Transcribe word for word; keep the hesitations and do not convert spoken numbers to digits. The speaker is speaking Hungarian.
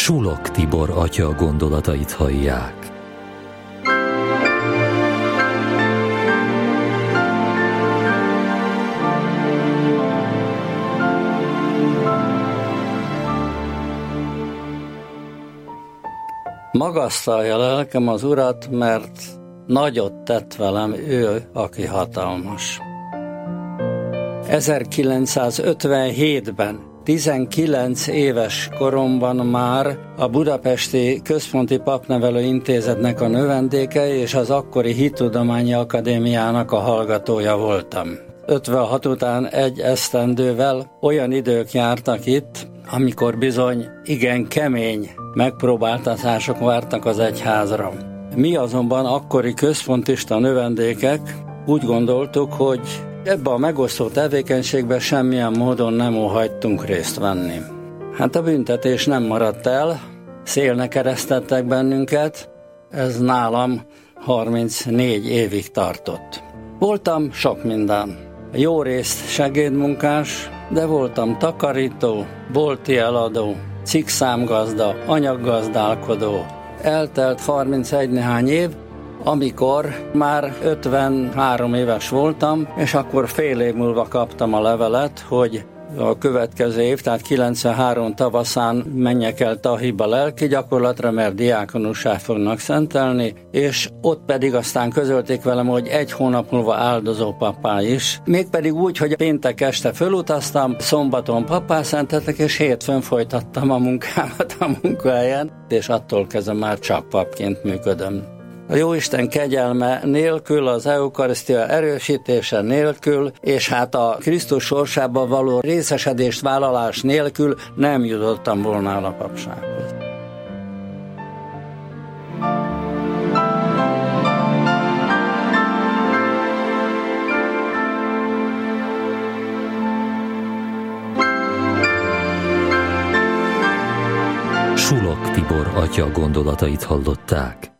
Sulok Tibor atya gondolatait hallják. Magasztalja lelkem az Urat, mert nagyot tett velem ő, aki hatalmas. ezerkilencszázötvenhétben, tizenkilenc éves koromban már a Budapesti Központi Papnevelő Intézetnek a növendéke és az akkori Hittudományi Akadémiának a hallgatója voltam. ötvenhat után egy esztendővel olyan idők jártak itt, amikor bizony igen kemény megpróbáltatások vártak az egyházra. Mi azonban akkori központista növendékek úgy gondoltuk, hogy ebbe a megosztó tevékenységbe semmilyen módon nem óhajtunk részt venni. Hát a büntetés nem maradt el, szélnek eresztettek bennünket, ez nálam harmincnégy évig tartott. Voltam sok minden. Jó részt segédmunkás, de voltam takarító, bolti eladó, cikkszámgazda, anyaggazdálkodó. Eltelt harmincegy néhány év, amikor már ötvenhárom éves voltam, és akkor fél év múlva kaptam a levelet, hogy a következő év, tehát kilencvenhárom tavaszán menjek el Tahiba lelki gyakorlatra, mert diákonussá fognak szentelni, és ott pedig aztán közölték velem, hogy egy hónap múlva áldozó papá is. Mégpedig úgy, hogy péntek este fölutaztam, szombaton papá szenteltek, és hétfőn folytattam a munkámat a munkahelyen, és attól kezdve már csak papként működöm. A Jóisten kegyelme nélkül, az eukarisztia erősítése nélkül, és hát a Krisztus sorsában való részesedést vállalás nélkül nem jutottam volna el a papsághoz. Sulok Tibor atya gondolatait hallották.